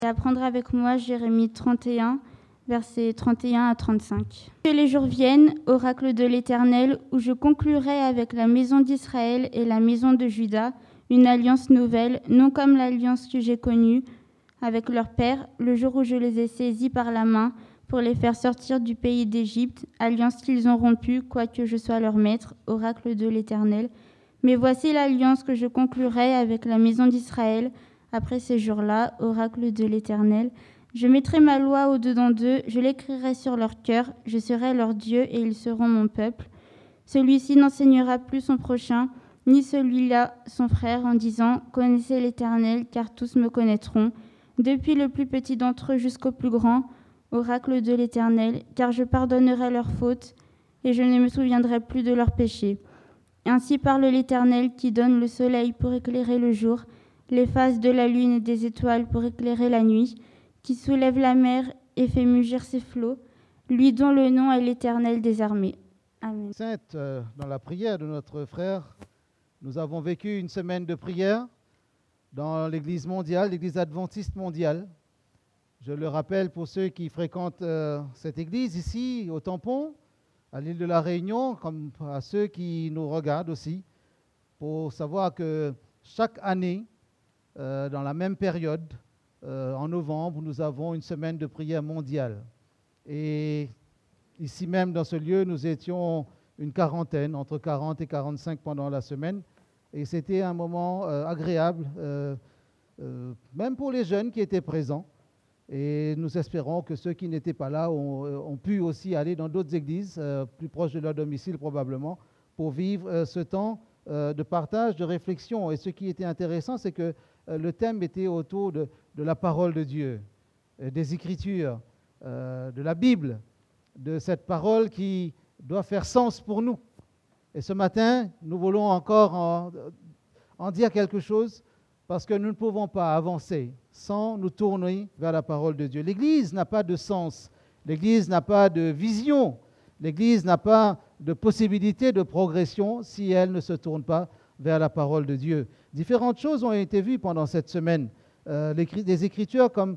Et à prendre avec moi Jérémie 31, versets 31 à 35. Que les jours viennent, oracle de l'Éternel, où je conclurai avec la maison d'Israël et la maison de Juda une alliance nouvelle, non comme l'alliance que j'ai connue avec leur père, le jour où je les ai saisis par la main pour les faire sortir du pays d'Égypte, alliance qu'ils ont rompue, quoique je sois leur maître, oracle de l'Éternel. Mais voici l'alliance que je conclurai avec la maison d'Israël après ces jours-là, oracle de l'Éternel. Je mettrai ma loi au-dedans d'eux, je l'écrirai sur leur cœur, je serai leur Dieu et ils seront mon peuple. Celui-ci n'enseignera plus son prochain, ni celui-là son frère, en disant « Connaissez l'Éternel, car tous me connaîtront ». Depuis le plus petit d'entre eux jusqu'au plus grand, oracle de l'Éternel, car je pardonnerai leurs fautes et je ne me souviendrai plus de leurs péchés. Ainsi parle l'Éternel qui donne le soleil pour éclairer le jour, les phases de la lune et des étoiles pour éclairer la nuit, qui soulève la mer et fait mugir ses flots, lui dont le nom est l'Éternel des armées. Amen. Sainte, dans la prière de notre frère, nous avons vécu une semaine de prière dans l'Église mondiale, l'Église adventiste mondiale. Je le rappelle pour ceux qui fréquentent cette église ici, au Tampon, à l'île de la Réunion, comme à ceux qui nous regardent aussi, pour savoir que chaque année, dans la même période, en novembre, nous avons une semaine de prière mondiale. Et ici même, dans ce lieu, nous étions une quarantaine, entre 40 et 45 pendant la semaine. Et c'était un moment agréable, même pour les jeunes qui étaient présents. Et nous espérons que ceux qui n'étaient pas là ont pu aussi aller dans d'autres églises, plus proches de leur domicile probablement, pour vivre ce temps de partage, de réflexion. Et ce qui était intéressant, c'est que le thème était autour de la parole de Dieu, des Écritures, de la Bible, de cette parole qui doit faire sens pour nous. Et ce matin, nous voulons encore en dire quelque chose parce que nous ne pouvons pas avancer sans nous tourner vers la parole de Dieu. L'Église n'a pas de sens, l'Église n'a pas de vision, l'Église n'a pas de possibilité de progression si elle ne se tourne pas vers la parole de Dieu. Différentes choses ont été vues pendant cette semaine. Des Écritures comme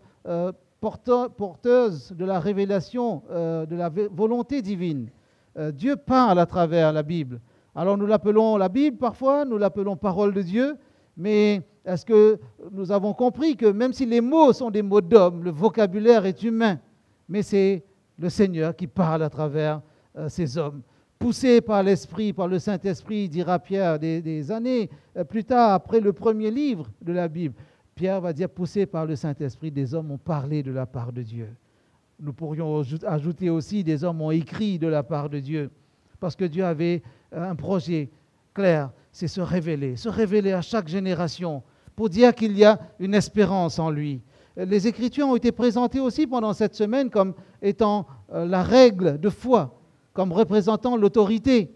porteuses de la révélation, de la volonté divine. Dieu parle à travers la Bible. Alors nous l'appelons la Bible parfois, nous l'appelons parole de Dieu, mais est-ce que nous avons compris que même si les mots sont des mots d'homme, le vocabulaire est humain, mais c'est le Seigneur qui parle à travers ces hommes. Poussé par l'Esprit, par le Saint-Esprit, dira Pierre des années plus tard, après le premier livre de la Bible, Pierre va dire, poussé par le Saint-Esprit, des hommes ont parlé de la part de Dieu. Nous pourrions ajouter aussi, des hommes ont écrit de la part de Dieu, parce que Dieu avait un projet clair, c'est se révéler à chaque génération, pour dire qu'il y a une espérance en lui. Les Écritures ont été présentées aussi pendant cette semaine comme étant la règle de foi, comme représentant l'autorité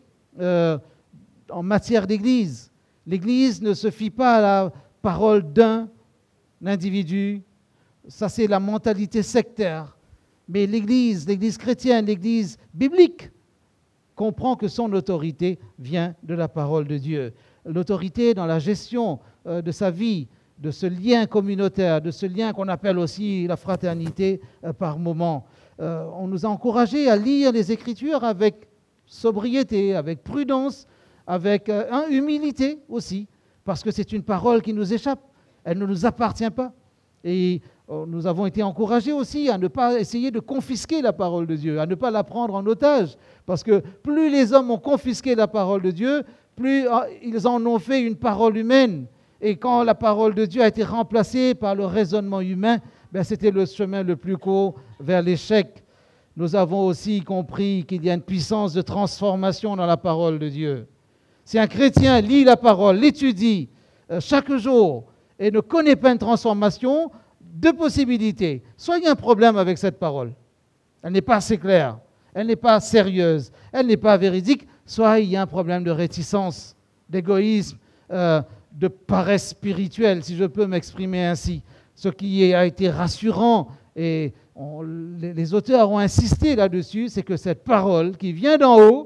en matière d'Église. L'Église ne se fie pas à la parole d'un individu, ça c'est la mentalité sectaire. Mais l'Église chrétienne, l'Église biblique, comprend que son autorité vient de la parole de Dieu. L'autorité dans la gestion de sa vie, de ce lien communautaire, de ce lien qu'on appelle aussi la fraternité par moment. On nous a encouragés à lire les Écritures avec sobriété, avec prudence, avec humilité aussi, parce que c'est une parole qui nous échappe, elle ne nous appartient pas. Et nous avons été encouragés aussi à ne pas essayer de confisquer la parole de Dieu, à ne pas la prendre en otage, parce que plus les hommes ont confisqué la parole de Dieu, plus ils en ont fait une parole humaine. Et quand la parole de Dieu a été remplacée par le raisonnement humain, c'était le chemin le plus court vers l'échec. Nous avons aussi compris qu'il y a une puissance de transformation dans la parole de Dieu. Si un chrétien lit la parole, l'étudie chaque jour et ne connaît pas une transformation, deux possibilités. Soit il y a un problème avec cette parole, elle n'est pas assez claire, elle n'est pas sérieuse, elle n'est pas véridique, soit il y a un problème de réticence, d'égoïsme, de paresse spirituelle, si je peux m'exprimer ainsi. Ce qui a été rassurant, et les auteurs ont insisté là-dessus, c'est que cette parole qui vient d'en haut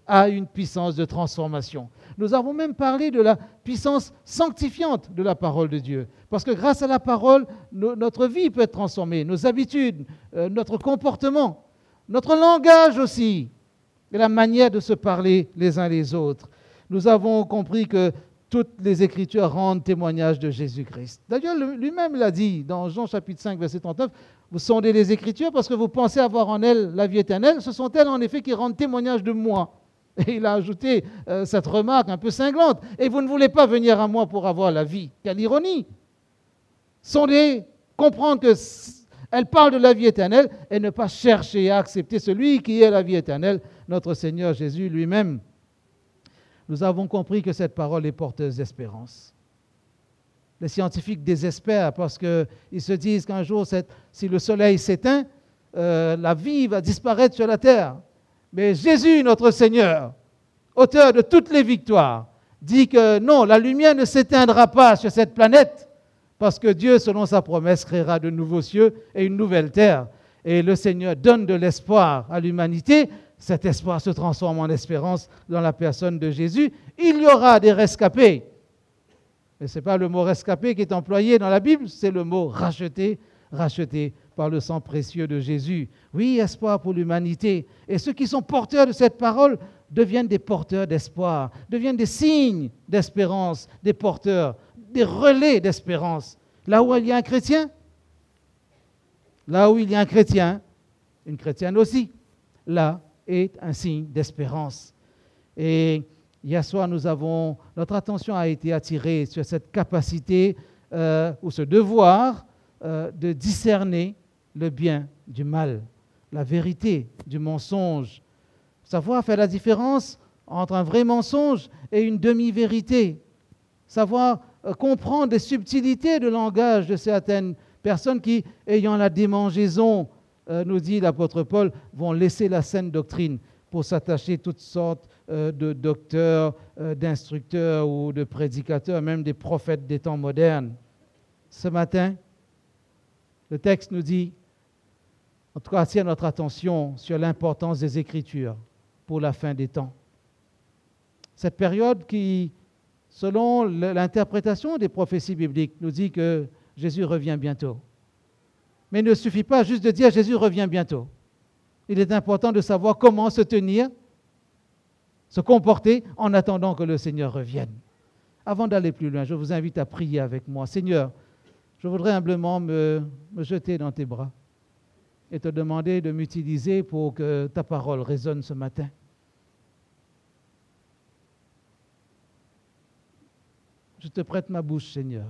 a une puissance de transformation. Nous avons même parlé de la puissance sanctifiante de la parole de Dieu. Parce que grâce à la parole, notre vie peut être transformée, nos habitudes, notre comportement, notre langage aussi, et la manière de se parler les uns les autres. Nous avons compris que toutes les Écritures rendent témoignage de Jésus-Christ. D'ailleurs, lui-même l'a dit dans Jean chapitre 5, verset 39, « Vous sondez les Écritures parce que vous pensez avoir en elles la vie éternelle. Ce sont elles en effet qui rendent témoignage de moi. » Et il a ajouté cette remarque un peu cinglante. « Et vous ne voulez pas venir à moi pour avoir la vie. » Quelle ironie! Sondez, comprendre qu'elle parle de la vie éternelle et ne pas chercher à accepter celui qui est la vie éternelle, notre Seigneur Jésus lui-même. Nous avons compris que cette parole est porteuse d'espérance. Les scientifiques désespèrent parce qu'ils se disent qu'un jour, si le soleil s'éteint, la vie va disparaître sur la terre. Mais Jésus, notre Seigneur, auteur de toutes les victoires, dit que non, la lumière ne s'éteindra pas sur cette planète parce que Dieu, selon sa promesse, créera de nouveaux cieux et une nouvelle terre. Et le Seigneur donne de l'espoir à l'humanité. Cet espoir se transforme en espérance dans la personne de Jésus. Il y aura des rescapés. Mais ce n'est pas le mot rescapé qui est employé dans la Bible, c'est le mot racheté, racheté par le sang précieux de Jésus. Oui, espoir pour l'humanité. Et ceux qui sont porteurs de cette parole deviennent des porteurs d'espoir, deviennent des signes d'espérance, des porteurs, des relais d'espérance. Là où il y a un chrétien, une chrétienne aussi, là est un signe d'espérance. Et hier soir, notre attention a été attirée sur cette capacité ou ce devoir de discerner le bien du mal, la vérité du mensonge. Savoir faire la différence entre un vrai mensonge et une demi-vérité. Savoir comprendre les subtilités de langage de certaines personnes qui, ayant la démangeaison, nous dit l'apôtre Paul, vont laisser la saine doctrine pour s'attacher toutes sortes de docteurs, d'instructeurs ou de prédicateurs, même des prophètes des temps modernes. Ce matin, le texte nous dit, en tout cas, attire notre attention sur l'importance des Écritures pour la fin des temps. Cette période qui, selon l'interprétation des prophéties bibliques, nous dit que Jésus revient bientôt. Mais il ne suffit pas juste de dire Jésus revient bientôt. Il est important de savoir comment se tenir, se comporter en attendant que le Seigneur revienne. Avant d'aller plus loin, je vous invite à prier avec moi. Seigneur, je voudrais humblement me jeter dans tes bras et te demander de m'utiliser pour que ta parole résonne ce matin. Je te prête ma bouche, Seigneur.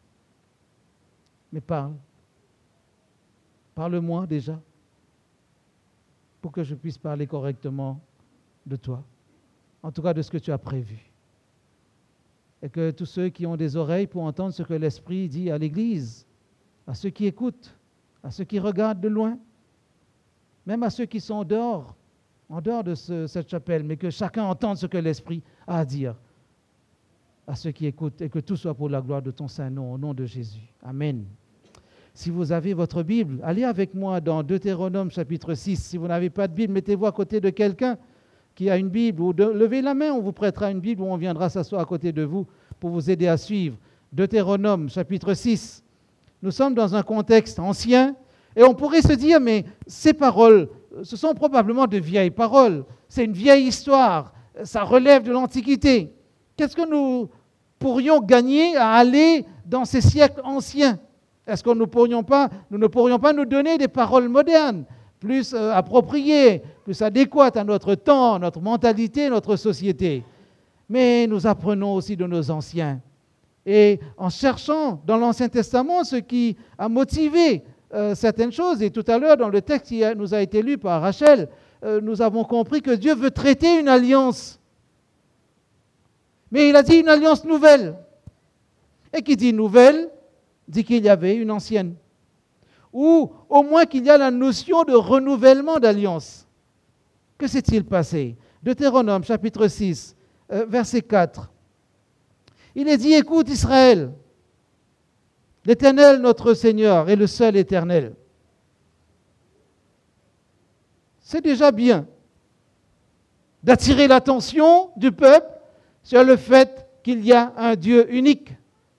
Mais parle. Parle-moi déjà, pour que je puisse parler correctement de toi, en tout cas de ce que tu as prévu. Et que tous ceux qui ont des oreilles pour entendre ce que l'Esprit dit à l'Église, à ceux qui écoutent, à ceux qui regardent de loin, même à ceux qui sont en dehors de cette chapelle, mais que chacun entende ce que l'Esprit a à dire à ceux qui écoutent, et que tout soit pour la gloire de ton Saint-Nom, au nom de Jésus. Amen. Si vous avez votre Bible, allez avec moi dans Deutéronome chapitre 6. Si vous n'avez pas de Bible, mettez-vous à côté de quelqu'un qui a une Bible, ou levez la main, on vous prêtera une Bible, ou on viendra s'asseoir à côté de vous pour vous aider à suivre. Deutéronome chapitre 6. Nous sommes dans un contexte ancien, et on pourrait se dire, mais ces paroles, ce sont probablement de vieilles paroles. C'est une vieille histoire, ça relève de l'Antiquité. Qu'est-ce que nous pourrions gagner à aller dans ces siècles anciens? Est-ce que nous ne pourrions pas nous donner des paroles modernes, plus appropriées, plus adéquates à notre temps, notre mentalité, notre société? Mais nous apprenons aussi de nos anciens. Et en cherchant dans l'Ancien Testament ce qui a motivé certaines choses, et tout à l'heure dans le texte qui nous a été lu par Rachel, nous avons compris que Dieu veut traiter une alliance. Mais il a dit une alliance nouvelle. Et qui dit nouvelle, dit qu'il y avait une ancienne. Ou au moins qu'il y a la notion de renouvellement d'alliance. Que s'est-il passé? Deutéronome chapitre 6, verset 4. Il est dit, écoute Israël, l'Éternel notre Seigneur est le seul éternel. C'est déjà bien. d'attirer l'attention du peuple sur le fait qu'il y a un Dieu unique.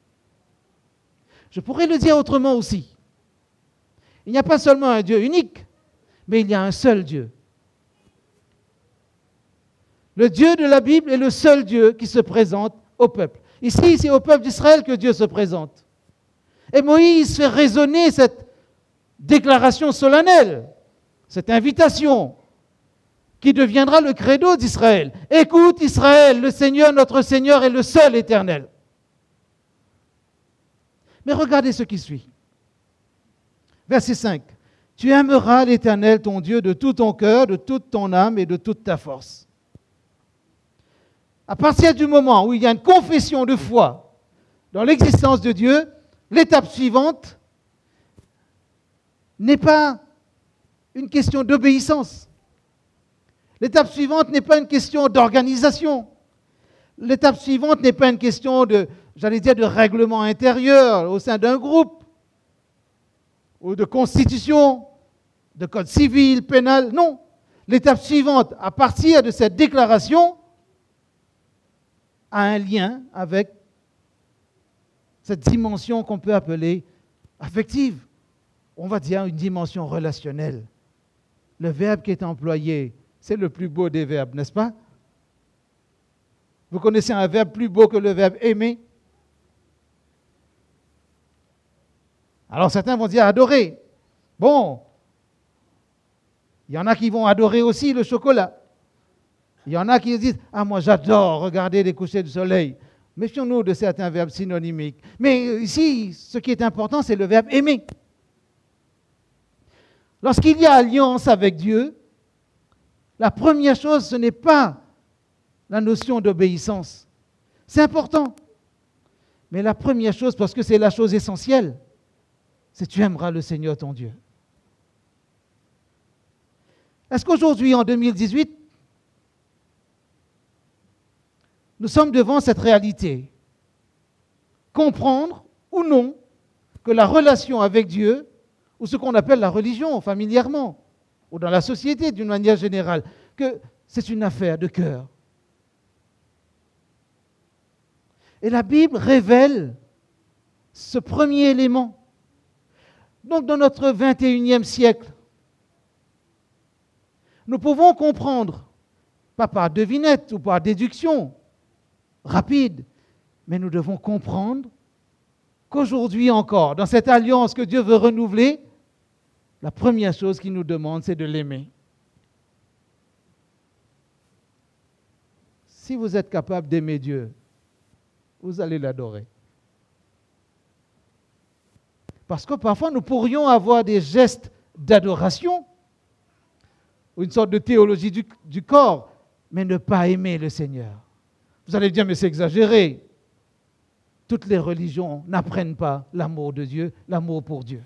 Je pourrais le dire autrement aussi. Il n'y a pas seulement un Dieu unique, mais il y a un seul Dieu. Le Dieu de la Bible est le seul Dieu qui se présente au peuple. Ici, c'est au peuple d'Israël que Dieu se présente. Et Moïse fait résonner cette déclaration solennelle, cette invitation, qui deviendra le credo d'Israël. Écoute Israël, le Seigneur, notre Seigneur, est le seul éternel. Mais regardez ce qui suit. Verset 5. Tu aimeras l'Éternel ton Dieu de tout ton cœur, de toute ton âme et de toute ta force. À partir du moment où il y a une confession de foi dans l'existence de Dieu, l'étape suivante n'est pas une question d'obéissance. L'étape suivante n'est pas une question d'organisation. L'étape suivante n'est pas une question de règlement intérieur au sein d'un groupe ou de constitution, de code civil, pénal. Non. L'étape suivante, à partir de cette déclaration, a un lien avec cette dimension qu'on peut appeler affective. On va dire une dimension relationnelle. Le verbe qui est employé, c'est le plus beau des verbes, n'est-ce pas? Vous connaissez un verbe plus beau que le verbe aimer? Alors certains vont dire adorer. Bon, il y en a qui vont adorer aussi le chocolat. Il y en a qui disent « Ah, moi j'adore regarder les couchers du soleil ». Méfions-nous de certains verbes synonymiques. Mais ici, ce qui est important, c'est le verbe aimer. Lorsqu'il y a alliance avec Dieu, la première chose, ce n'est pas la notion d'obéissance. C'est important. Mais la première chose, parce que c'est la chose essentielle, c'est tu aimeras le Seigneur ton Dieu. Est-ce qu'aujourd'hui, en 2018, nous sommes devant cette réalité? Comprendre ou non que la relation avec Dieu, ou ce qu'on appelle la religion familièrement, ou dans la société d'une manière générale, que c'est une affaire de cœur. Et la Bible révèle ce premier élément. Donc dans notre 21e siècle, nous pouvons comprendre, pas par devinette ou par déduction rapide, mais nous devons comprendre qu'aujourd'hui encore, dans cette alliance que Dieu veut renouveler, la première chose qu'il nous demande, c'est de l'aimer. Si vous êtes capable d'aimer Dieu, vous allez l'adorer. Parce que parfois, nous pourrions avoir des gestes d'adoration, ou une sorte de théologie du corps, mais ne pas aimer le Seigneur. Vous allez dire, mais c'est exagéré. Toutes les religions n'apprennent pas l'amour de Dieu, l'amour pour Dieu.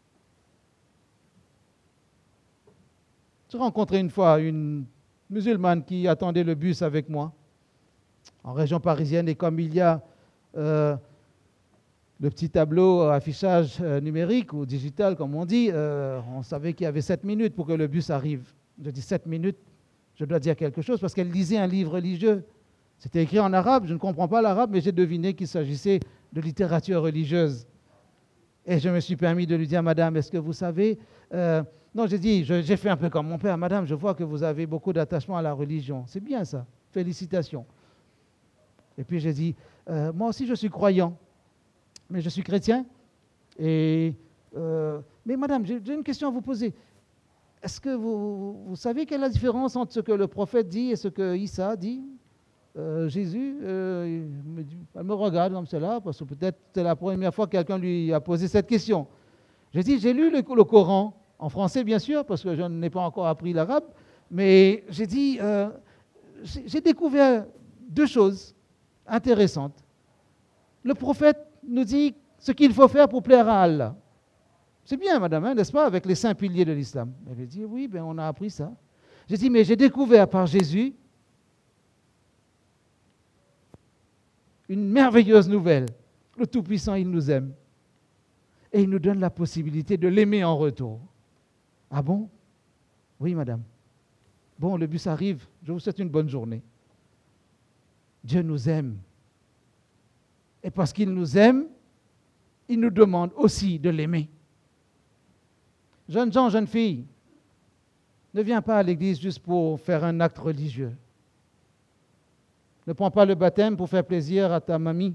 J'ai rencontré une fois une musulmane qui attendait le bus avec moi, en région parisienne, et comme il y a le petit tableau affichage numérique ou digital, comme on dit, on savait qu'il y avait 7 minutes pour que le bus arrive. Je dis 7 minutes, je dois dire quelque chose, parce qu'elle lisait un livre religieux. C'était écrit en arabe, je ne comprends pas l'arabe, mais j'ai deviné qu'il s'agissait de littérature religieuse. Et je me suis permis de lui dire, Madame, est-ce que vous savez... Non, j'ai dit, j'ai fait un peu comme mon père, Madame, je vois que vous avez beaucoup d'attachement à la religion. C'est bien ça, félicitations. Et puis j'ai dit, moi aussi je suis croyant, mais je suis chrétien. Mais Madame, j'ai une question à vous poser. Est-ce que vous savez quelle est la différence entre ce que le prophète dit et ce que Issa dit? Jésus, elle me regarde comme cela, parce que peut-être c'est la première fois que quelqu'un lui a posé cette question. J'ai dit, j'ai lu le Coran, en français bien sûr, parce que je n'ai pas encore appris l'arabe, mais j'ai dit, j'ai découvert 2 choses intéressantes. Le prophète nous dit ce qu'il faut faire pour plaire à Allah. C'est bien, madame, hein, n'est-ce pas, avec les 5 piliers de l'islam. Elle a dit, oui, on a appris ça. J'ai dit, mais j'ai découvert par Jésus une merveilleuse nouvelle. Le Tout-Puissant, il nous aime. Et il nous donne la possibilité de l'aimer en retour. Ah bon? Oui, madame. Bon, le bus arrive, je vous souhaite une bonne journée. Dieu nous aime. Et parce qu'il nous aime, il nous demande aussi de l'aimer. Jeunes gens, jeunes filles, ne viens pas à l'église juste pour faire un acte religieux. Ne prends pas le baptême pour faire plaisir à ta mamie.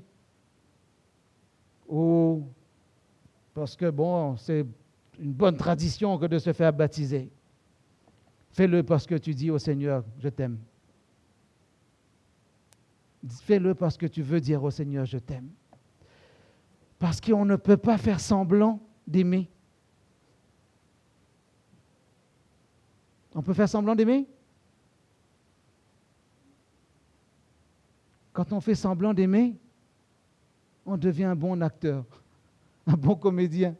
Ou parce que, bon, c'est une bonne tradition que de se faire baptiser. Fais-le parce que tu dis au Seigneur, je t'aime. Fais-le parce que tu veux dire au Seigneur, je t'aime. Parce qu'on ne peut pas faire semblant d'aimer. On peut faire semblant d'aimer? Quand on fait semblant d'aimer, on devient un bon acteur, un bon comédien.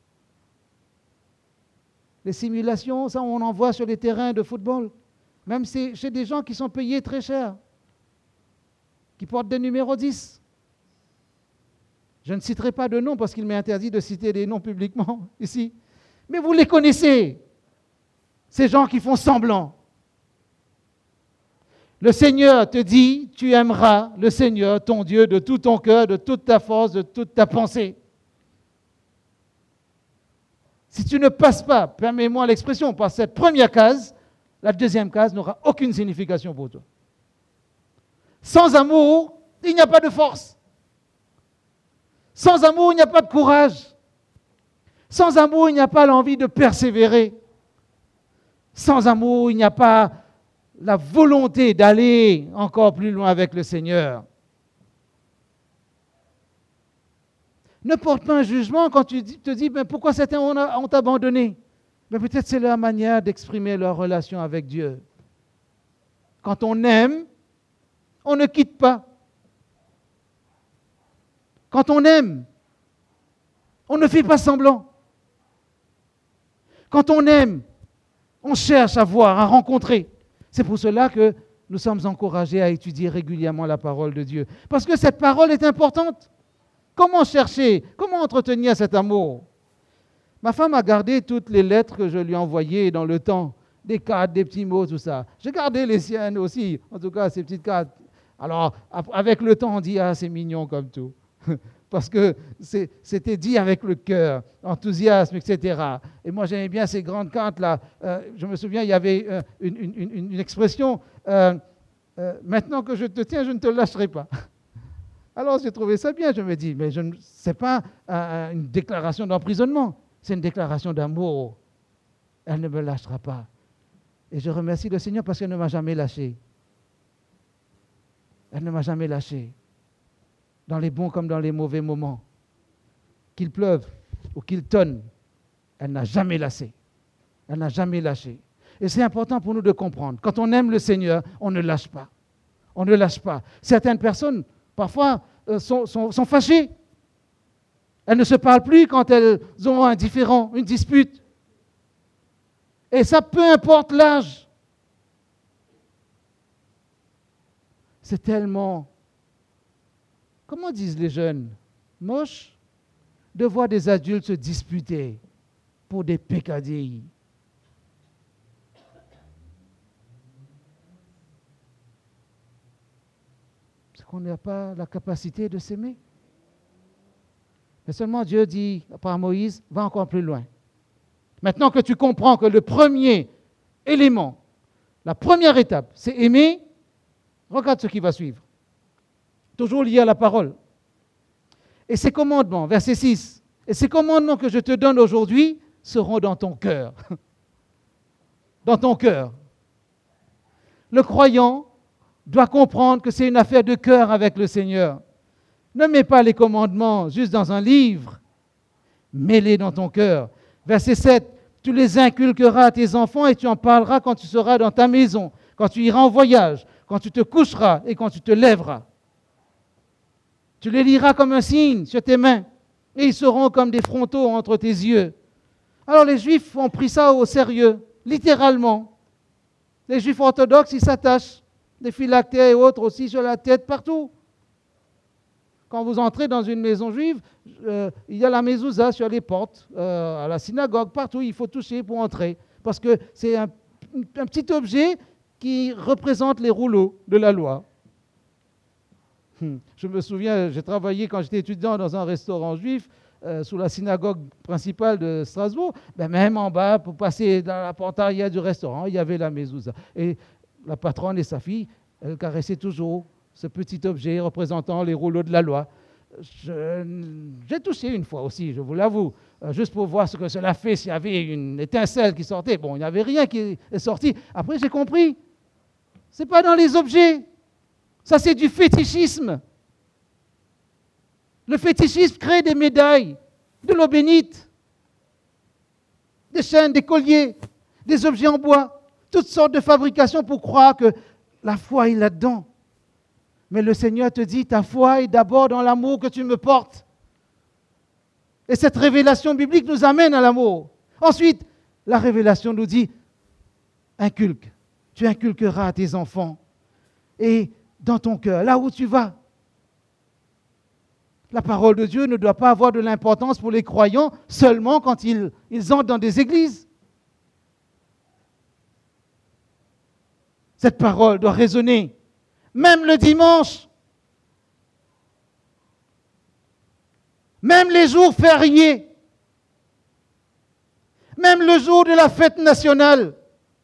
Les simulations, ça on en voit sur les terrains de football. Même chez des gens qui sont payés très cher, qui portent des numéros 10. Je ne citerai pas de noms parce qu'il m'est interdit de citer des noms publiquement ici. Mais vous les connaissez, ces gens qui font semblant. Le Seigneur te dit, tu aimeras le Seigneur, ton Dieu, de tout ton cœur, de toute ta force, de toute ta pensée. Si tu ne passes pas, permets-moi l'expression, par cette première case, la deuxième case n'aura aucune signification pour toi. Sans amour, il n'y a pas de force. Sans amour, il n'y a pas de courage. Sans amour, il n'y a pas l'envie de persévérer. Sans amour, il n'y a pas la volonté d'aller encore plus loin avec le Seigneur. Ne porte pas un jugement quand tu te dis mais pourquoi certains ont abandonné. Mais peut-être c'est leur manière d'exprimer leur relation avec Dieu. Quand on aime, on ne quitte pas. Quand on aime, on ne fait pas semblant. Quand on aime, on cherche à voir, à rencontrer. C'est pour cela que nous sommes encouragés à étudier régulièrement la parole de Dieu. Parce que cette parole est importante. Comment chercher, comment entretenir cet amour? Ma femme a gardé toutes les lettres que je lui ai envoyées dans le temps, des cartes, des petits mots, tout ça. J'ai gardé les siennes aussi, en tout cas ces petites cartes. Alors, avec le temps, on dit « Ah, c'est mignon comme tout ». Parce que c'était dit avec le cœur, enthousiasme, etc. Et moi, j'aimais bien ces grandes cartes-là. Je me souviens, il y avait une expression maintenant que je te tiens, je ne te lâcherai pas ». Alors, j'ai trouvé ça bien. Je me dis, mais ce n'est pas une déclaration d'emprisonnement, c'est une déclaration d'amour. Elle ne me lâchera pas. Et je remercie le Seigneur parce qu'elle ne m'a jamais lâché. Elle ne m'a jamais lâché. Dans les bons comme dans les mauvais moments. Qu'il pleuve ou qu'il tonne, elle n'a jamais lâché. Elle n'a jamais lâché. Et c'est important pour nous de comprendre. Quand on aime le Seigneur, on ne lâche pas. On ne lâche pas. Certaines personnes, parfois, sont fâchées. Elles ne se parlent plus quand elles ont un différend, une dispute. Et ça, peu importe l'âge. C'est tellement, comment disent les jeunes, moche de voir des adultes se disputer pour des peccadilles. C'est qu'on n'a pas la capacité de s'aimer. Mais seulement Dieu dit par Moïse, va encore plus loin. Maintenant que tu comprends que le premier élément, la première étape, c'est aimer, regarde ce qui va suivre. Toujours lié à la parole. Et ces commandements, verset 6, et ces commandements que je te donne aujourd'hui seront dans ton cœur. Dans ton cœur. Le croyant doit comprendre que c'est une affaire de cœur avec le Seigneur. Ne mets pas les commandements juste dans un livre, mets-les dans ton cœur. Verset 7, tu les inculqueras à tes enfants et tu en parleras quand tu seras dans ta maison, quand tu iras en voyage, quand tu te coucheras et quand tu te lèveras. Tu les liras comme un signe sur tes mains et ils seront comme des frontaux entre tes yeux. Alors les Juifs ont pris ça au sérieux, littéralement. Les Juifs orthodoxes, ils s'attachent des phylactères et autres aussi sur la tête, partout. Quand vous entrez dans une maison juive, il y a la mezouza sur les portes, à la synagogue, partout, il faut toucher pour entrer. Parce que c'est un petit objet qui représentent les rouleaux de la loi. Je me souviens, j'ai travaillé quand j'étais étudiant dans un restaurant juif, sous la synagogue principale de Strasbourg. Même en bas, pour passer dans la porte-arrière du restaurant, il y avait la mezouza. Et la patronne et sa fille, elles caressaient toujours ce petit objet représentant les rouleaux de la loi. J'ai touché une fois aussi, je vous l'avoue, juste pour voir ce que cela fait, s'il y avait une étincelle qui sortait. Bon, il n'y avait rien qui est sorti. Après, j'ai compris. Ce n'est pas dans les objets. Ça, c'est du fétichisme. Le fétichisme crée des médailles, de l'eau bénite, des chaînes, des colliers, des objets en bois, toutes sortes de fabrications pour croire que la foi est là-dedans. Mais le Seigneur te dit, ta foi est d'abord dans l'amour que tu me portes. Et cette révélation biblique nous amène à l'amour. Ensuite, la révélation nous dit, inculque. Tu inculqueras à tes enfants. Et dans ton cœur, là où tu vas. La parole de Dieu ne doit pas avoir de l'importance pour les croyants seulement quand ils entrent dans des églises. Cette parole doit résonner, même le dimanche, même les jours fériés, même le jour de la fête nationale.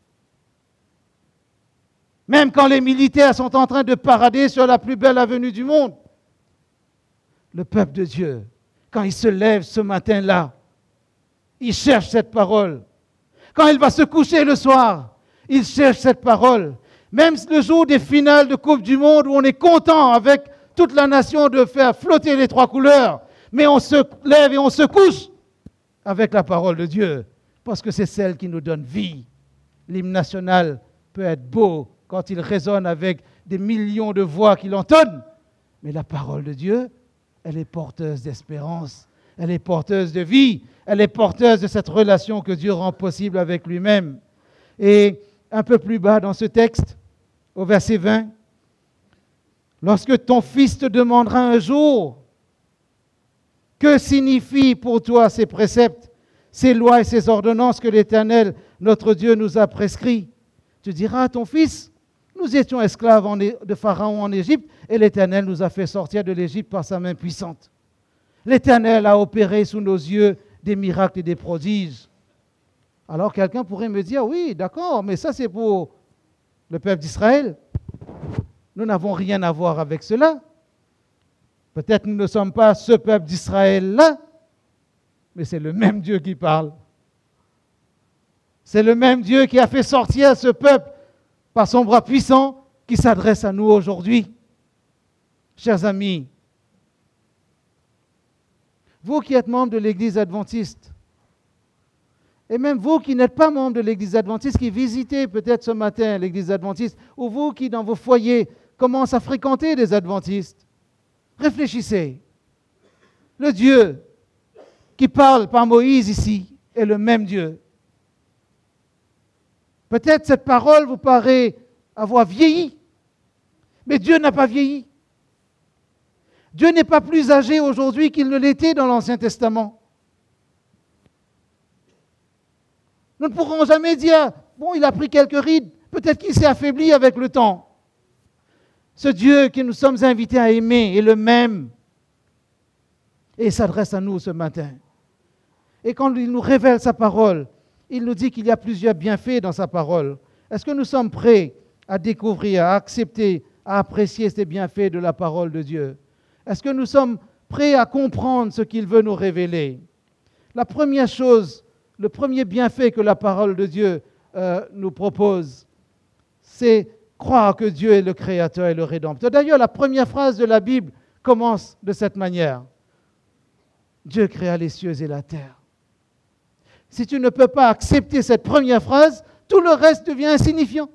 Même quand les militaires sont en train de parader sur la plus belle avenue du monde, le peuple de Dieu, quand il se lève ce matin-là, il cherche cette parole. Quand il va se coucher le soir, il cherche cette parole. Même le jour des finales de Coupe du Monde où on est content avec toute la nation de faire flotter les trois couleurs, mais on se lève et on se couche avec la parole de Dieu, parce que c'est celle qui nous donne vie. L'hymne national peut être beau quand il résonne avec des millions de voix qui l'entonnent. Mais la parole de Dieu, elle est porteuse d'espérance, elle est porteuse de vie, elle est porteuse de cette relation que Dieu rend possible avec lui-même. Et un peu plus bas dans ce texte, au verset 20, « Lorsque ton fils te demandera un jour, que signifient pour toi ces préceptes, ces lois et ces ordonnances que l'Éternel, notre Dieu, nous a prescrits, tu diras à ton fils, nous étions esclaves de Pharaon en Égypte et l'Éternel nous a fait sortir de l'Égypte par sa main puissante. L'Éternel a opéré sous nos yeux des miracles et des prodiges. » Alors quelqu'un pourrait me dire, oui, d'accord, mais ça c'est pour le peuple d'Israël. Nous n'avons rien à voir avec cela. Peut-être nous ne sommes pas ce peuple d'Israël-là, mais c'est le même Dieu qui parle. C'est le même Dieu qui a fait sortir ce peuple par son bras puissant qui s'adresse à nous aujourd'hui. Chers amis, vous qui êtes membres de l'Église adventiste, et même vous qui n'êtes pas membre de l'Église adventiste, qui visitez peut-être ce matin l'Église adventiste, ou vous qui dans vos foyers commencez à fréquenter des adventistes, réfléchissez. Le Dieu qui parle par Moïse ici est le même Dieu. Peut-être cette parole vous paraît avoir vieilli, mais Dieu n'a pas vieilli. Dieu n'est pas plus âgé aujourd'hui qu'il ne l'était dans l'Ancien Testament. Nous ne pourrons jamais dire, bon, il a pris quelques rides, peut-être qu'il s'est affaibli avec le temps. Ce Dieu que nous sommes invités à aimer est le même. Et il s'adresse à nous ce matin. Et quand il nous révèle sa parole, il nous dit qu'il y a plusieurs bienfaits dans sa parole. Est-ce que nous sommes prêts à découvrir, à accepter, à apprécier ces bienfaits de la parole de Dieu? Est-ce que nous sommes prêts à comprendre ce qu'il veut nous révéler? La première chose, le premier bienfait que la parole de Dieu nous propose, c'est croire que Dieu est le Créateur et le Rédempteur. D'ailleurs, la première phrase de la Bible commence de cette manière. Dieu créa les cieux et la terre. Si tu ne peux pas accepter cette première phrase, tout le reste devient insignifiant.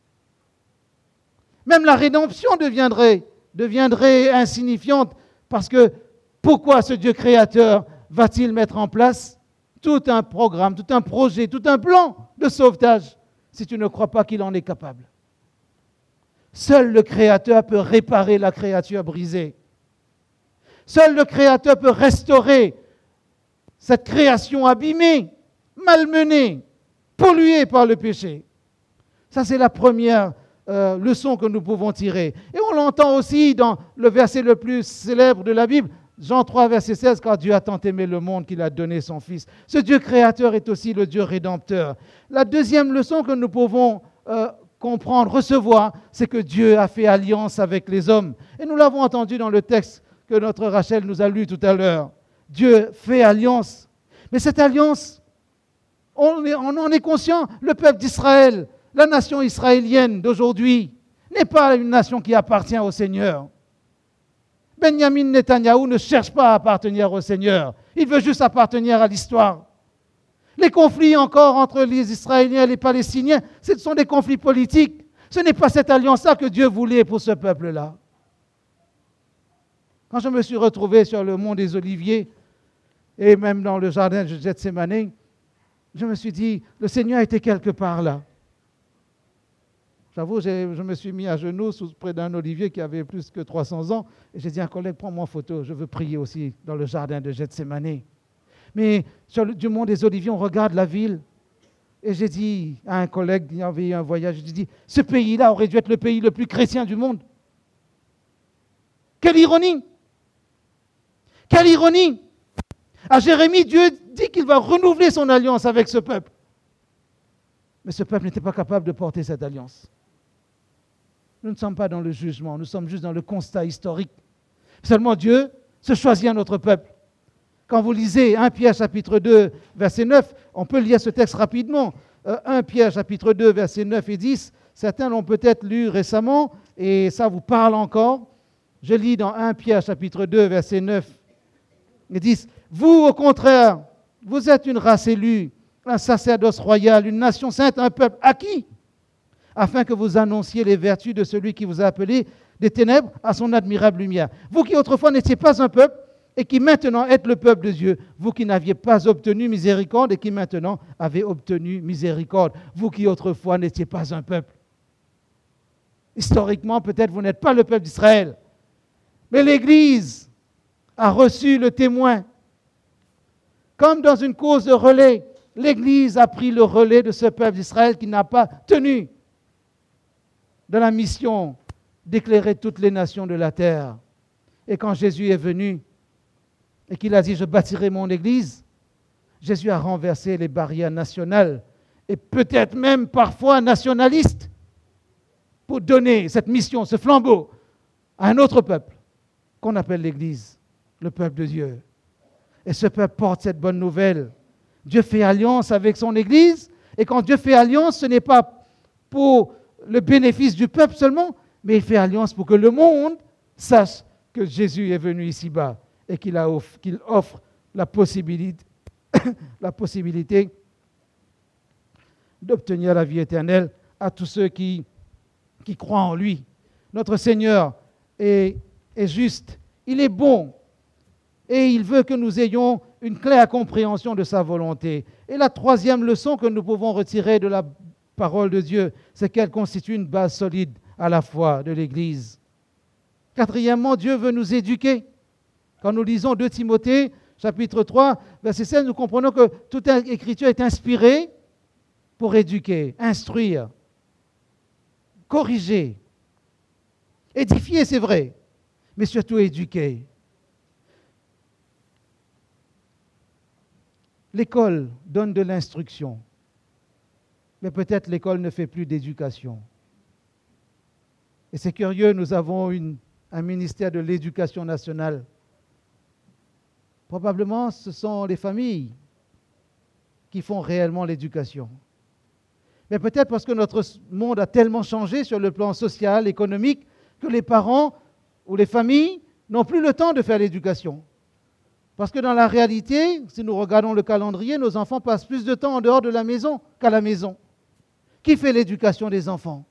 Même la rédemption deviendrait insignifiante parce que pourquoi ce Dieu créateur va-t-il mettre en place tout un programme, tout un projet, tout un plan de sauvetage si tu ne crois pas qu'il en est capable? Seul le Créateur peut réparer la créature brisée. Seul le Créateur peut restaurer cette création abîmée, malmenée, polluée par le péché. Ça, c'est la première leçon que nous pouvons tirer. Et on l'entend aussi dans le verset le plus célèbre de la Bible, Jean 3, verset 16, « Car Dieu a tant aimé le monde qu'il a donné son Fils. » Ce Dieu créateur est aussi le Dieu rédempteur. La deuxième leçon que nous pouvons comprendre, recevoir, c'est que Dieu a fait alliance avec les hommes. Et nous l'avons entendu dans le texte que notre Rachel nous a lu tout à l'heure. Dieu fait alliance. Mais cette alliance, on en est conscient, le peuple d'Israël, la nation israélienne d'aujourd'hui, n'est pas une nation qui appartient au Seigneur. Benjamin Netanyahou ne cherche pas à appartenir au Seigneur. Il veut juste appartenir à l'histoire. Les conflits encore entre les Israéliens et les Palestiniens, ce sont des conflits politiques. Ce n'est pas cette alliance-là que Dieu voulait pour ce peuple-là. Quand je me suis retrouvé sur le mont des Oliviers, et même dans le jardin de Gethsémani, je me suis dit, le Seigneur était quelque part là. J'avoue, je me suis mis à genoux près d'un olivier qui avait plus que 300 ans, et j'ai dit à un collègue, prends-moi en photo, je veux prier aussi dans le jardin de Gethsémani. Mais sur du mont des Oliviers, on regarde la ville, et j'ai dit à un collègue qui avait eu un voyage, j'ai dit, ce pays-là aurait dû être le pays le plus chrétien du monde. Quelle ironie! Quelle ironie! À Jérémie, Dieu dit qu'il va renouveler son alliance avec ce peuple. Mais ce peuple n'était pas capable de porter cette alliance. Nous ne sommes pas dans le jugement, nous sommes juste dans le constat historique. Seulement Dieu se choisit un autre peuple. Quand vous lisez 1 Pierre chapitre 2, verset 9, on peut lire ce texte rapidement. 1 Pierre chapitre 2, verset 9 et 10, certains l'ont peut-être lu récemment et ça vous parle encore. Je lis dans 1 Pierre chapitre 2, verset 9 et 10. Vous, au contraire, vous êtes une race élue, un sacerdoce royal, une nation sainte, un peuple acquis, afin que vous annonciez les vertus de celui qui vous a appelé des ténèbres à son admirable lumière. Vous qui autrefois n'étiez pas un peuple et qui maintenant êtes le peuple de Dieu, vous qui n'aviez pas obtenu miséricorde et qui maintenant avez obtenu miséricorde, vous qui autrefois n'étiez pas un peuple. Historiquement, peut-être vous n'êtes pas le peuple d'Israël, mais l'Église a reçu le témoin. Comme dans une course de relais, l'Église a pris le relais de ce peuple d'Israël qui n'a pas tenu de la mission d'éclairer toutes les nations de la terre. Et quand Jésus est venu et qu'il a dit « Je bâtirai mon Église », Jésus a renversé les barrières nationales et peut-être même parfois nationalistes pour donner cette mission, ce flambeau à un autre peuple qu'on appelle l'Église, le peuple de Dieu. Et ce peuple porte cette bonne nouvelle. Dieu fait alliance avec son Église, et quand Dieu fait alliance, ce n'est pas pour le bénéfice du peuple seulement, mais il fait alliance pour que le monde sache que Jésus est venu ici-bas et qu'il offre la possibilité d'obtenir la vie éternelle à tous ceux qui croient en lui. Notre Seigneur est juste, il est bon, et il veut que nous ayons une claire compréhension de sa volonté. Et la troisième leçon que nous pouvons retirer de la parole de Dieu, c'est qu'elle constitue une base solide à la foi de l'Église. Quatrièmement, Dieu veut nous éduquer. Quand nous lisons 2 Timothée, chapitre 3, verset 16, nous comprenons que toute écriture est inspirée pour éduquer, instruire, corriger, édifier, c'est vrai, mais surtout éduquer. L'école donne de l'instruction, mais peut-être l'école ne fait plus d'éducation. Et c'est curieux, nous avons un ministère de l'éducation nationale. Probablement, ce sont les familles qui font réellement l'éducation. Mais peut-être parce que notre monde a tellement changé sur le plan social, économique, que les parents ou les familles n'ont plus le temps de faire l'éducation. Parce que dans la réalité, si nous regardons le calendrier, nos enfants passent plus de temps en dehors de la maison qu'à la maison. Qui fait l'éducation des enfants?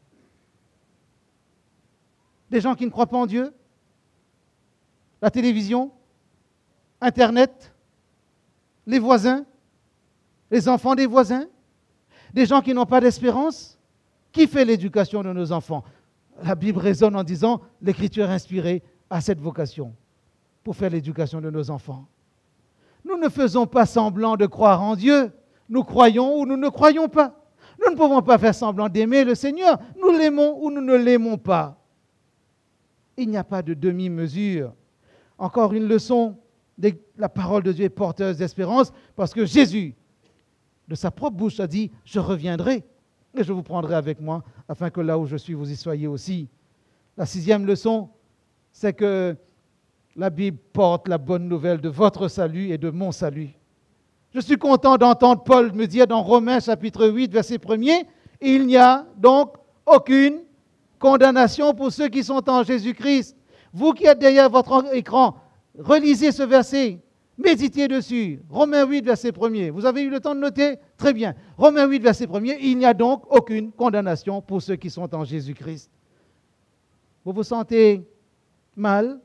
Des gens qui ne croient pas en Dieu? La télévision? Internet? Les voisins? Les enfants des voisins? Des gens qui n'ont pas d'espérance? Qui fait l'éducation de nos enfants? La Bible résonne en disant l'Écriture inspirée a cette vocation pour faire l'éducation de nos enfants. Nous ne faisons pas semblant de croire en Dieu. Nous croyons ou nous ne croyons pas. Nous ne pouvons pas faire semblant d'aimer le Seigneur. Nous l'aimons ou nous ne l'aimons pas. Il n'y a pas de demi-mesure. Encore une leçon, la parole de Dieu est porteuse d'espérance parce que Jésus, de sa propre bouche, a dit « Je reviendrai et je vous prendrai avec moi afin que là où je suis, vous y soyez aussi. » La 6e leçon, c'est que la Bible porte la bonne nouvelle de votre salut et de mon salut. Je suis content d'entendre Paul me dire dans Romains chapitre 8, verset 1er, « Il n'y a donc aucune condamnation pour ceux qui sont en Jésus-Christ. » Vous qui êtes derrière votre écran, relisez ce verset, méditez dessus. Romains 8, verset 1er. Vous avez eu le temps de noter? Très bien. Romains 8, verset 1er, « Il n'y a donc aucune condamnation pour ceux qui sont en Jésus-Christ. » Vous vous sentez mal?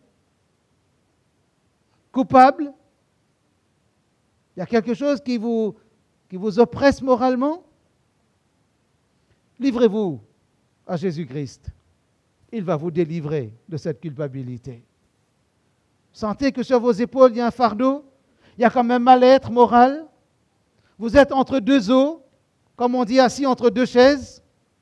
Coupable? Il y a quelque chose qui vous oppresse moralement? Livrez-vous à Jésus-Christ. Il va vous délivrer de cette culpabilité. Sentez que sur vos épaules, il y a un fardeau, il y a comme un mal-être moral. Vous êtes entre deux eaux, comme on dit, assis entre deux chaises.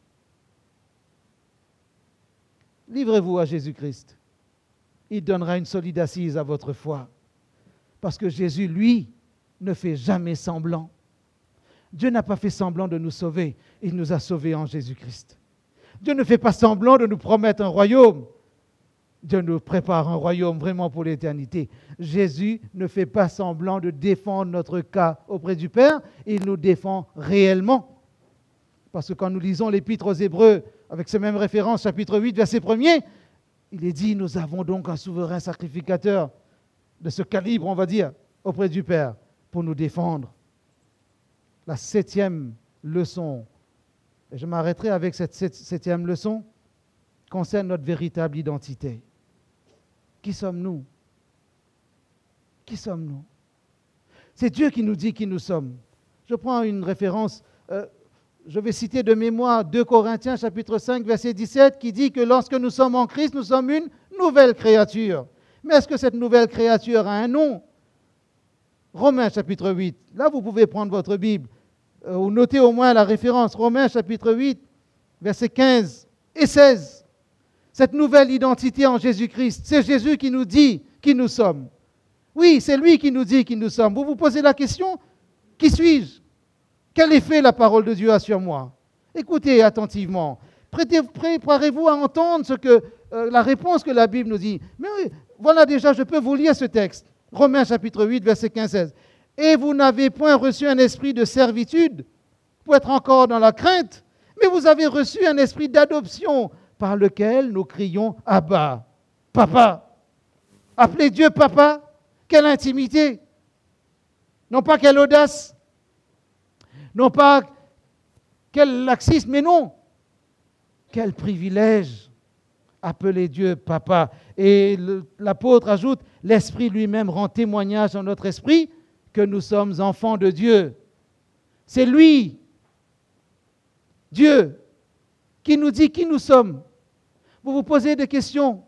Livrez-vous à Jésus-Christ. Il donnera une solide assise à votre foi. Parce que Jésus, lui, ne fait jamais semblant. Dieu n'a pas fait semblant de nous sauver. Il nous a sauvés en Jésus-Christ. Dieu ne fait pas semblant de nous promettre un royaume. Dieu nous prépare un royaume vraiment pour l'éternité. Jésus ne fait pas semblant de défendre notre cas auprès du Père. Il nous défend réellement. Parce que quand nous lisons l'Épître aux Hébreux, avec ces mêmes références, chapitre 8, verset 1er, il est dit, nous avons donc un souverain sacrificateur de ce calibre, on va dire, auprès du Père, pour nous défendre. La 7e leçon, et je m'arrêterai avec cette 7e leçon, concerne notre véritable identité. Qui sommes-nous? Qui sommes-nous? C'est Dieu qui nous dit qui nous sommes. Je prends une référence, je vais citer de mémoire 2 Corinthiens chapitre 5 verset 17 qui dit que lorsque nous sommes en Christ, nous sommes une nouvelle créature. Mais est-ce que cette nouvelle créature a un nom? Romains chapitre 8. Là, vous pouvez prendre votre Bible ou noter au moins la référence. Romains chapitre 8, versets 15 et 16. Cette nouvelle identité en Jésus-Christ, c'est Jésus qui nous dit qui nous sommes. Oui, c'est lui qui nous dit qui nous sommes. Vous vous posez la question, qui suis-je? Quel effet la parole de Dieu a sur moi? Écoutez attentivement. Préparez-vous à entendre la réponse que la Bible nous dit. Mais oui, voilà déjà, je peux vous lire ce texte. Romains chapitre 8, verset 15-16. « Et vous n'avez point reçu un esprit de servitude pour être encore dans la crainte, mais vous avez reçu un esprit d'adoption par lequel nous crions « Abba, Papa ». Appelez Dieu Papa, quelle intimité! Non pas quelle audace, non pas quel laxisme, mais non, quel privilège! Appeler Dieu Papa. Et l'apôtre ajoute, l'Esprit lui-même rend témoignage dans notre esprit que nous sommes enfants de Dieu. C'est lui, Dieu, qui nous dit qui nous sommes. Vous vous posez des questions.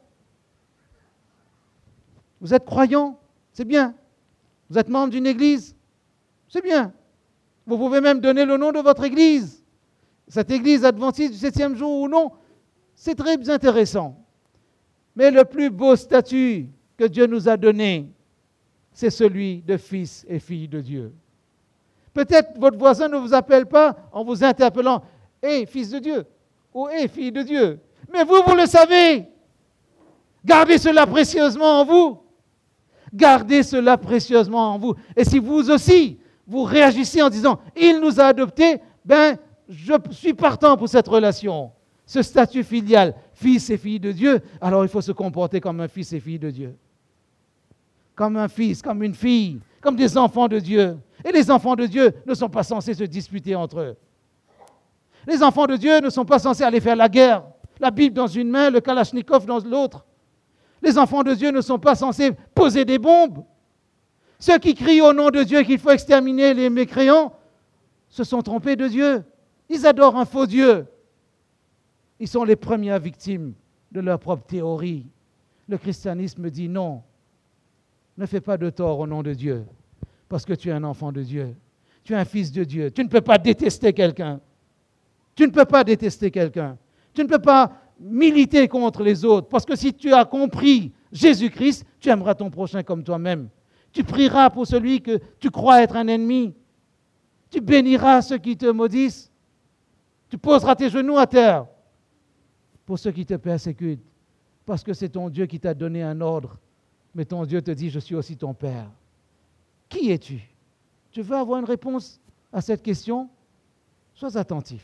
Vous êtes croyant, c'est bien. Vous êtes membre d'une église, c'est bien. Vous pouvez même donner le nom de votre église. Cette église adventiste du 7e jour ou non, c'est très intéressant. Mais le plus beau statut que Dieu nous a donné, c'est celui de fils et fille de Dieu. Peut-être votre voisin ne vous appelle pas en vous interpellant « Hé, fils de Dieu » ou « Hé, fille de Dieu ». Mais vous le savez. Gardez cela précieusement en vous. Gardez cela précieusement en vous. Et si vous aussi, vous réagissez en disant « Il nous a adoptés », je suis partant pour cette relation. Ce statut filial, fils et fille de Dieu, alors il faut se comporter comme un fils et fille de Dieu. Comme un fils, comme une fille, comme des enfants de Dieu. Et les enfants de Dieu ne sont pas censés se disputer entre eux. Les enfants de Dieu ne sont pas censés aller faire la guerre. La Bible dans une main, le Kalachnikov dans l'autre. Les enfants de Dieu ne sont pas censés poser des bombes. Ceux qui crient au nom de Dieu qu'il faut exterminer les mécréants se sont trompés de Dieu. Ils adorent un faux Dieu. Ils sont les premières victimes de leur propre théorie. Le christianisme dit non. Ne fais pas de tort au nom de Dieu, parce que tu es un enfant de Dieu. Tu es un fils de Dieu. Tu ne peux pas détester quelqu'un. Tu ne peux pas détester quelqu'un. Tu ne peux pas militer contre les autres. Parce que si tu as compris Jésus-Christ, tu aimeras ton prochain comme toi-même. Tu prieras pour celui que tu crois être un ennemi. Tu béniras ceux qui te maudissent. Tu poseras tes genoux à terre pour ceux qui te persécutent. Parce que c'est ton Dieu qui t'a donné un ordre. Mais ton Dieu te dit, je suis aussi ton Père. Qui es-tu? Tu veux avoir une réponse à cette question? Sois attentif.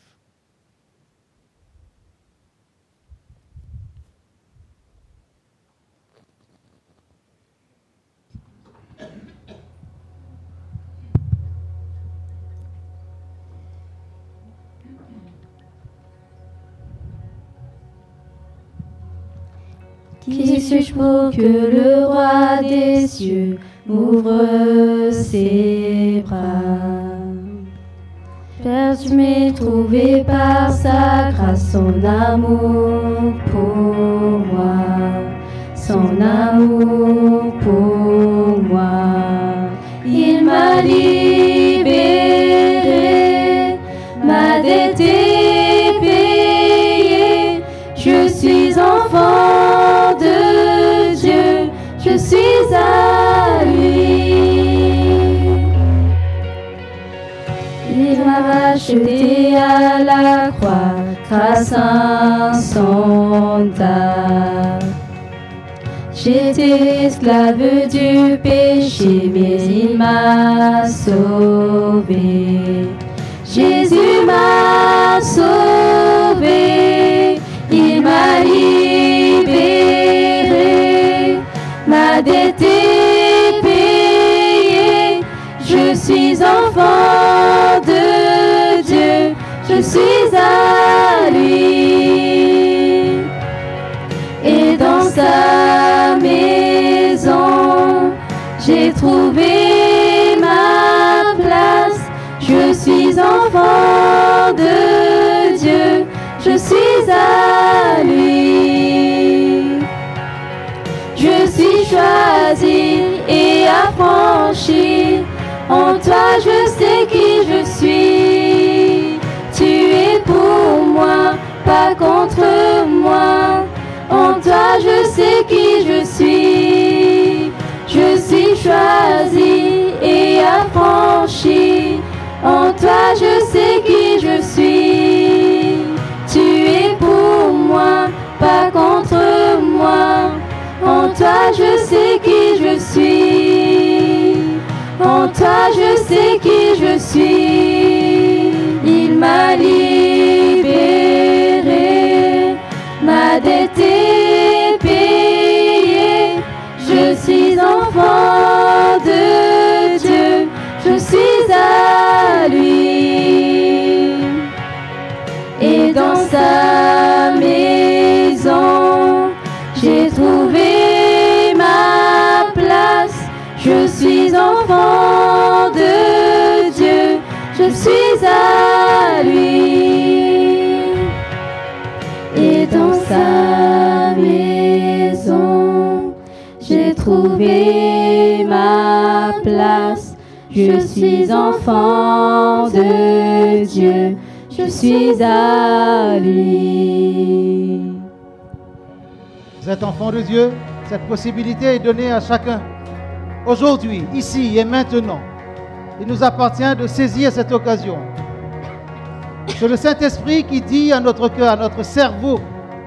Qui suis-je pour que le roi des cieux m'ouvre ses bras? Père, tu m'es trouvé par sa grâce, son amour pour moi, son amour pour moi. Il m'a libéré, ma dette est payée, je suis enfant de Dieu, je suis à lui. Il m'a racheté à la croix grâce insondable. J'étais esclave du péché, mais il m'a sauvé. Jésus m'a sauvé, il m'a libéré, ma dette est payée, je suis enfant de Dieu, je suis à lui. Et dans sa maison, j'ai trouvé ma place, je suis enfant de Dieu, je suis à lui. Je suis choisi et affranchi, en toi je sais qui je suis. Tu es pour moi, pas contre moi, en toi je sais qui je suis. Je suis choisi et affranchi, en toi je sais qui je suis. Tu es pour moi, pas contre moi, en toi je sais qui je suis. En toi je sais qui je suis. Il m'a libéré, ma dette est payée, je suis enfant de Dieu, je suis à lui. Et dans sa maison, j'ai trouvé ma place, je suis enfant de Dieu, je suis à lui. Et dans sa maison, j'ai trouvé ma place, je suis enfant de Dieu, je suis à lui. Vous êtes enfant de Dieu, cette possibilité est donnée à chacun. Aujourd'hui, ici et maintenant, il nous appartient de saisir cette occasion. C'est le Saint-Esprit qui dit à notre cœur, à notre cerveau,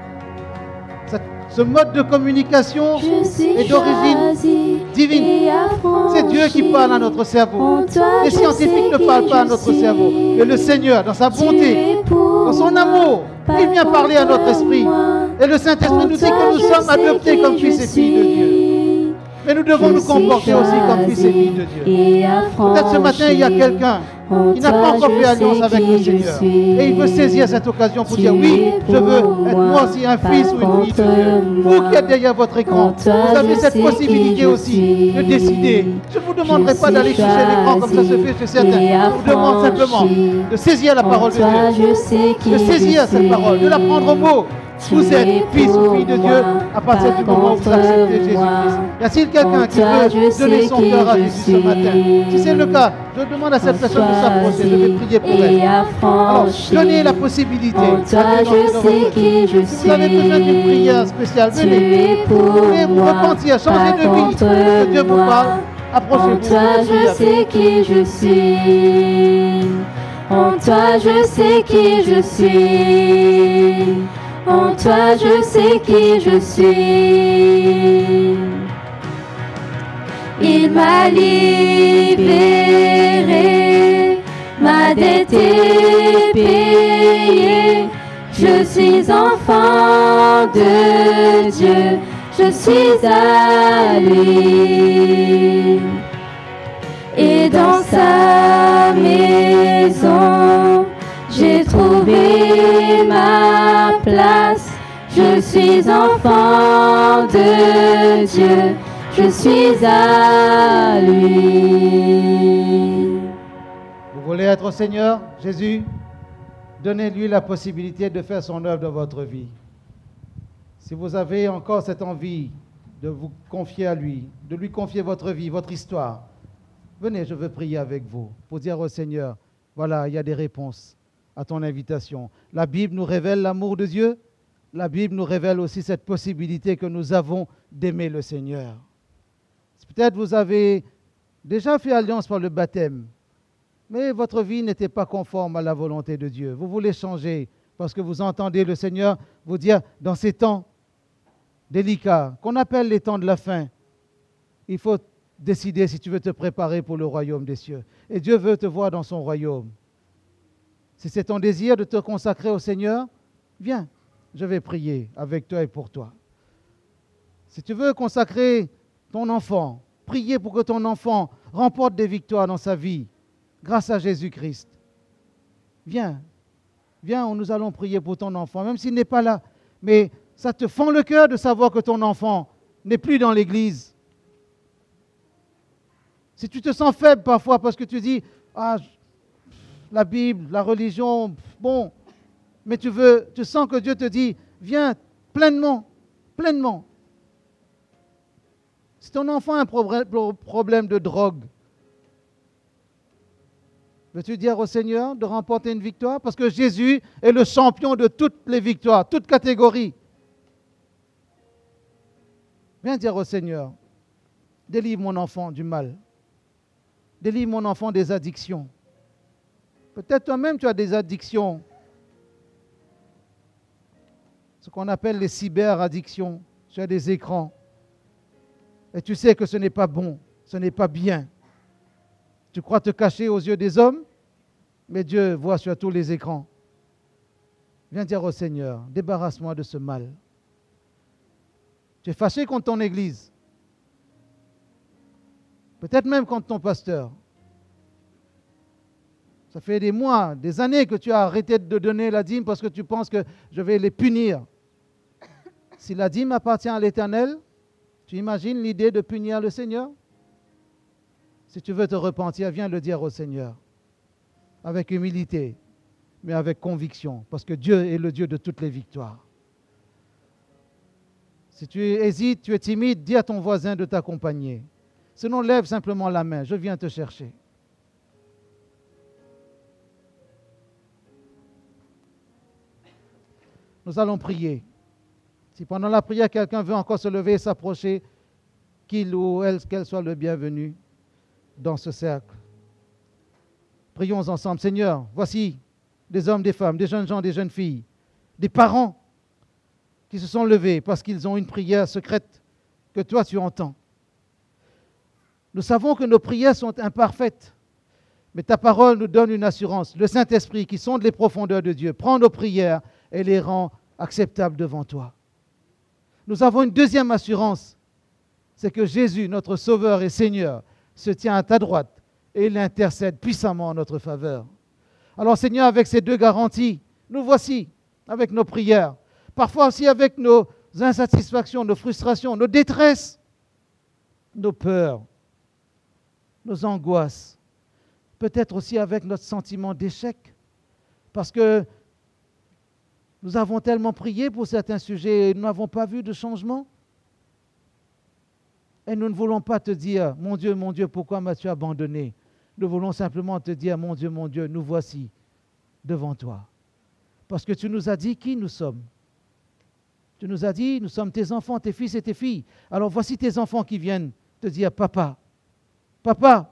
ce mode de communication est d'origine divine. C'est Dieu qui parle à notre cerveau. Les scientifiques ne parlent pas à notre cerveau. Mais le Seigneur, dans sa bonté, dans son amour, il vient parler à notre esprit. Et le Saint-Esprit nous dit que nous sommes adoptés comme fils et filles de Dieu. Mais nous devons nous comporter aussi comme fils et filles de Dieu. Peut-être ce matin, il y a quelqu'un qui n'a pas encore fait alliance avec le Seigneur. Et il veut saisir cette occasion pour dire, oui, je veux être moi aussi un fils ou une fille de Dieu. Vous qui êtes derrière votre écran, vous avez cette possibilité aussi de décider. Je ne vous demanderai pas d'aller chercher l'écran comme ça se fait chez certains. Je vous demande simplement de saisir la parole de Dieu. De saisir cette parole, de la prendre au mot. Vous êtes fils ou fille de Dieu à partir du moment où vous acceptez Jésus-Christ. Y a-t-il quelqu'un qui veut donner son cœur à Jésus ce matin? Si c'est le cas, je demande à cette personne de s'approcher. Je vais prier pour elle. Alors, donnez la possibilité. Si vous avez besoin d'une prière spéciale, venez. Vous voulez vous repentir, changer de vie. Que Dieu vous parle. Approchez-vous. En toi, je sais qui je suis. En toi, je sais qui je suis. En toi, je sais qui je suis. Il m'a libéré, ma dette est payée. Je suis enfant de Dieu, je suis à lui. Et dans sa maison, j'ai trouvé ma place. Je suis enfant de Dieu, je suis à lui. Vous voulez être au Seigneur, Jésus? Donnez-lui la possibilité de faire son œuvre dans votre vie. Si vous avez encore cette envie de vous confier à lui, de lui confier votre vie, votre histoire, venez, je veux prier avec vous pour dire au Seigneur, voilà, il y a des réponses à ton invitation. La Bible nous révèle l'amour de Dieu. La Bible nous révèle aussi cette possibilité que nous avons d'aimer le Seigneur. Peut-être vous avez déjà fait alliance par le baptême, mais votre vie n'était pas conforme à la volonté de Dieu. Vous voulez changer parce que vous entendez le Seigneur vous dire, dans ces temps délicats, qu'on appelle les temps de la fin, il faut décider si tu veux te préparer pour le royaume des cieux. Et Dieu veut te voir dans son royaume. Si c'est ton désir de te consacrer au Seigneur, viens, je vais prier avec toi et pour toi. Si tu veux consacrer ton enfant, prier pour que ton enfant remporte des victoires dans sa vie, grâce à Jésus-Christ, viens, nous allons prier pour ton enfant, même s'il n'est pas là. Mais ça te fend le cœur de savoir que ton enfant n'est plus dans l'église. Si tu te sens faible parfois parce que tu dis, la Bible, la religion, bon, mais tu sens que Dieu te dit, viens pleinement. Si ton enfant a un problème de drogue, veux-tu dire au Seigneur de remporter une victoire? Parce que Jésus est le champion de toutes les victoires, toutes catégories. Viens dire au Seigneur, délivre mon enfant du mal. Délivre mon enfant des addictions. Peut-être toi-même tu as des addictions. Ce qu'on appelle les cyberaddictions. Tu as des écrans. Et tu sais que ce n'est pas bon, ce n'est pas bien. Tu crois te cacher aux yeux des hommes, mais Dieu voit sur tous les écrans. Viens dire au Seigneur, débarrasse-moi de ce mal. Tu es fâché contre ton église. Peut-être même contre ton pasteur. Ça fait des mois, des années que tu as arrêté de donner la dîme parce que tu penses que je vais les punir. Si la dîme appartient à l'Éternel, tu imagines l'idée de punir le Seigneur? Si tu veux te repentir, viens le dire au Seigneur. Avec humilité, mais avec conviction. Parce que Dieu est le Dieu de toutes les victoires. Si tu hésites, tu es timide, dis à ton voisin de t'accompagner. Sinon, lève simplement la main. Je viens te chercher. Nous allons prier. Si pendant la prière, quelqu'un veut encore se lever et s'approcher, qu'il ou elle, qu'elle soit le bienvenu dans ce cercle. Prions ensemble. Seigneur, voici des hommes, des femmes, des jeunes gens, des jeunes filles, des parents qui se sont levés parce qu'ils ont une prière secrète que toi tu entends. Nous savons que nos prières sont imparfaites, mais ta parole nous donne une assurance. Le Saint-Esprit qui sonde les profondeurs de Dieu prend nos prières et les rend acceptables devant toi. Nous avons une deuxième assurance, c'est que Jésus, notre Sauveur et Seigneur, se tient à ta droite et il intercède puissamment en notre faveur. Alors Seigneur, avec ces deux garanties, nous voici avec nos prières, parfois aussi avec nos insatisfactions, nos frustrations, nos détresses, nos peurs, nos angoisses, peut-être aussi avec notre sentiment d'échec, parce que Nous avons tellement prié pour certains sujets et nous n'avons pas vu de changement. Et nous ne voulons pas te dire, mon Dieu, pourquoi m'as-tu abandonné? Nous voulons simplement te dire, mon Dieu, nous voici devant toi. Parce que tu nous as dit qui nous sommes. Tu nous as dit, nous sommes tes enfants, tes fils et tes filles. Alors voici tes enfants qui viennent te dire, papa, papa,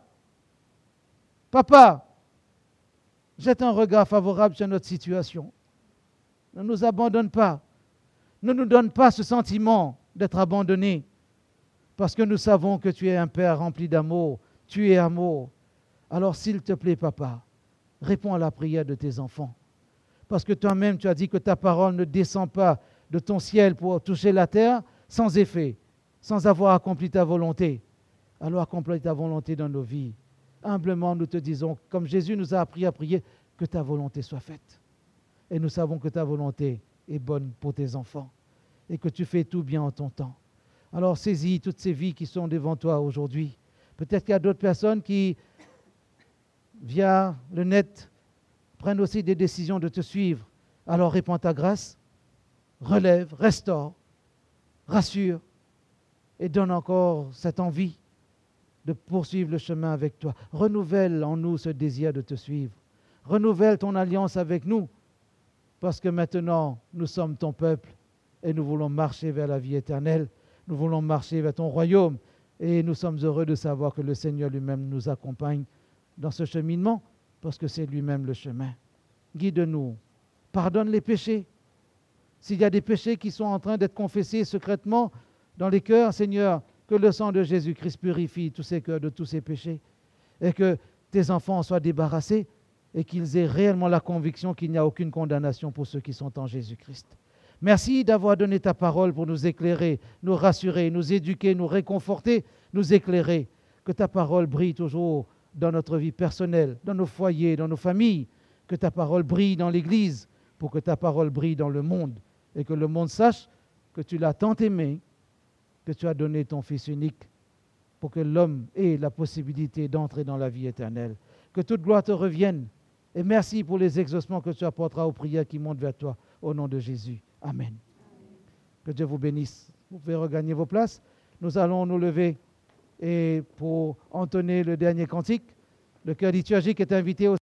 papa, jette un regard favorable sur notre situation. Ne nous abandonne pas. Ne nous donne pas ce sentiment d'être abandonné. Parce que nous savons que tu es un Père rempli d'amour. Tu es amour. Alors s'il te plaît, papa, réponds à la prière de tes enfants. Parce que toi-même, tu as dit que ta parole ne descend pas de ton ciel pour toucher la terre sans effet, sans avoir accompli ta volonté. Alors accomplis ta volonté dans nos vies. Humblement, nous te disons, comme Jésus nous a appris à prier, que ta volonté soit faite. Et nous savons que ta volonté est bonne pour tes enfants et que tu fais tout bien en ton temps. Alors saisis toutes ces vies qui sont devant toi aujourd'hui. Peut-être qu'il y a d'autres personnes qui, via le net, prennent aussi des décisions de te suivre. Alors répands ta grâce, relève, restaure, rassure et donne encore cette envie de poursuivre le chemin avec toi. Renouvelle en nous ce désir de te suivre. Renouvelle ton alliance avec nous parce que maintenant nous sommes ton peuple et nous voulons marcher vers la vie éternelle. Nous voulons marcher vers ton royaume et nous sommes heureux de savoir que le Seigneur lui-même nous accompagne dans ce cheminement parce que c'est lui-même le chemin. Guide-nous, pardonne les péchés. S'il y a des péchés qui sont en train d'être confessés secrètement dans les cœurs, Seigneur, que le sang de Jésus-Christ purifie tous ces cœurs de tous ces péchés et que tes enfants soient débarrassés et qu'ils aient réellement la conviction qu'il n'y a aucune condamnation pour ceux qui sont en Jésus-Christ. Merci d'avoir donné ta parole pour nous éclairer, nous rassurer, nous éduquer, nous réconforter, nous éclairer. Que ta parole brille toujours dans notre vie personnelle, dans nos foyers, dans nos familles. Que ta parole brille dans l'Église pour que ta parole brille dans le monde et que le monde sache que tu l'as tant aimé, que tu as donné ton Fils unique pour que l'homme ait la possibilité d'entrer dans la vie éternelle. Que toute gloire te revienne et merci pour les exaucements que tu apporteras aux prières qui montent vers toi au nom de Jésus. Amen. Que Dieu vous bénisse. Vous pouvez regagner vos places. Nous allons nous lever et pour entonner le dernier cantique, le chœur liturgique est invité au